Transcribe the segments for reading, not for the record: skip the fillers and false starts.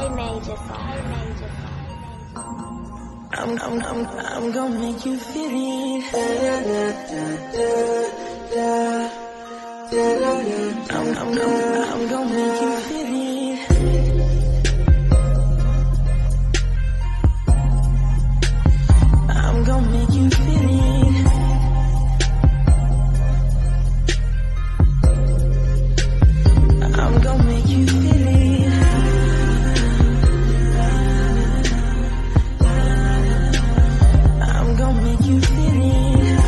I'm gonna make you feel it. I'm gonna make you feel it. I'm gonna make you feel it. I'm gonna make you feel it. I'm gonna make you feel it.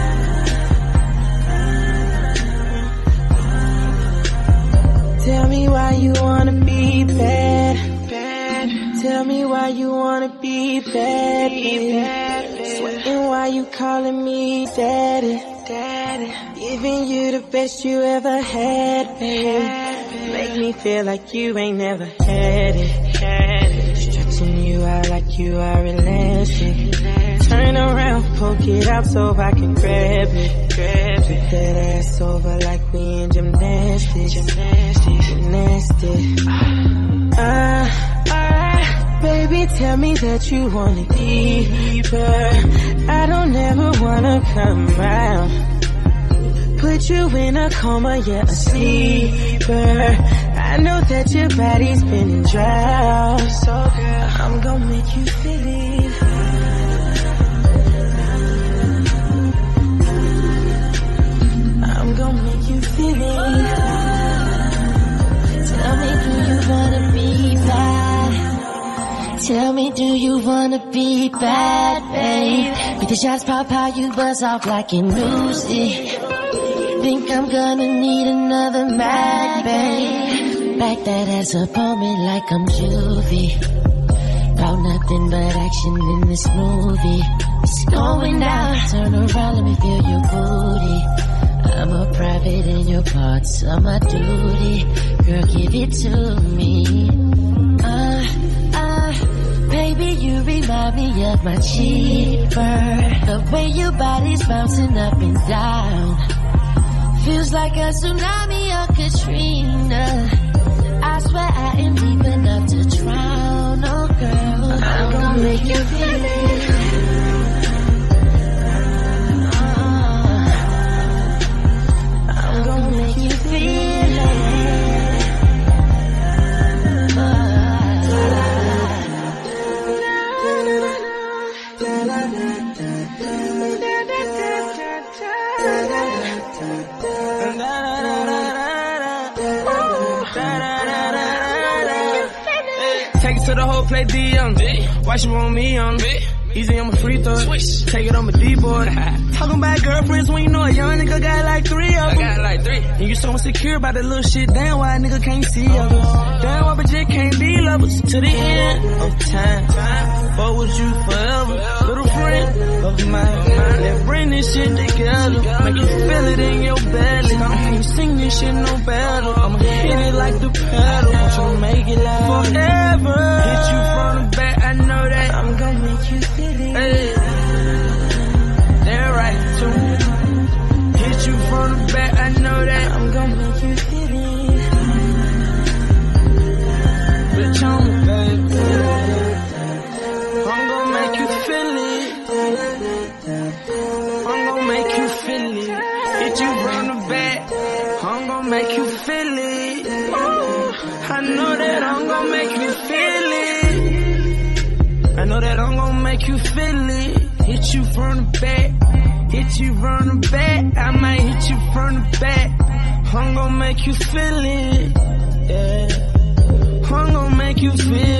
Tell me why you wanna be bad. Tell me why you wanna be bad, baby. Sweating while you calling me daddy. Giving you the best you ever had, baby. Make me feel like you ain't never had it. Stretching you out like you are elastic. Turn around, poke it out so I can grab it. Flip that ass over like we in gymnastics. Baby, tell me that you want it deeper. I don't ever wanna come round. Put you in a coma, yeah, a sleeper. I know that your body's been in drought. So girl, I'm gonna make you feel it. I'm gonna make you feel it. Tell me, do you wanna be bad? Tell me, do you wanna be bad, babe? With the shots pop out, you buzz off like an Uzi. Think I'm gonna need another mag, babe. Back that ass up on me like I'm juvie. About nothing but action in this movie. It's going down, turn around, let me feel your booty. I'm a private and your parts are my duty. Girl, give it to me. Baby, you remind me of my cheaper. The way your body's bouncing up and down feels like a tsunami or Katrina. I swear I am deep enough to drown. Oh girl, I'm gonna make you feel it. I'm gonna make you feel it. Take it to the whole play D young. Why she want me young? Easy, I'm a free throw. Take it on my D-board. Talking about girlfriends when you know a young nigga got like 3 of them. I got like 3. And you so insecure about that little shit. Damn, why a nigga can't see others? Damn, why but just can't be lovers to the end of time. Fuck with you forever, little friend of mine. Let's bring this shit together. Make you feel it in your belly. I can't sing this shit no better. I'ma hit it like the pedal. I'm tryna make it last forever. Hit you from the back, I know that. I'm gonna make you feel it. Hey, they're right too. Hit you from the back, I know that. I'm gonna make you feel it. Bitch on me, baby. I'm gonna make you feel it. I'm gonna make you feel it. Hit you from the back. I'm gonna make you feel it. I know that I'm gonna make you feel it. I know that I'm gonna make you feel it. Hit you from the back. Hit you from the back. I might hit you from the back. I'm gonna make you feel it. Yeah. I'm gonna make you feel it.